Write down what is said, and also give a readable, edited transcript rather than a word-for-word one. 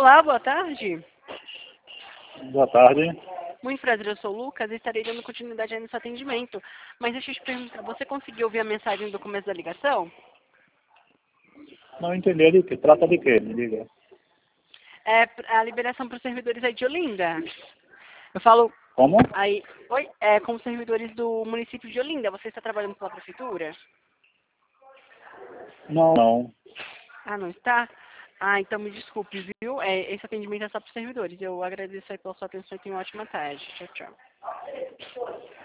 Olá, boa tarde. Boa tarde. Muito prazer, eu sou o Lucas e estarei dando continuidade aí nesse atendimento. Mas deixa eu te perguntar, você conseguiu ouvir a mensagem do começo da ligação? Não entendi de que trata de quê? Me diga. É a liberação para os servidores aí de Olinda. Eu falo Como? aí, oi, com os servidores do município de Olinda. Você está trabalhando pela prefeitura? Não, não. Ah, não está? Ah, então me desculpe, viu? Esse atendimento é só para os servidores. Eu agradeço aí pela sua atenção e tenha uma ótima tarde. Tchau, tchau.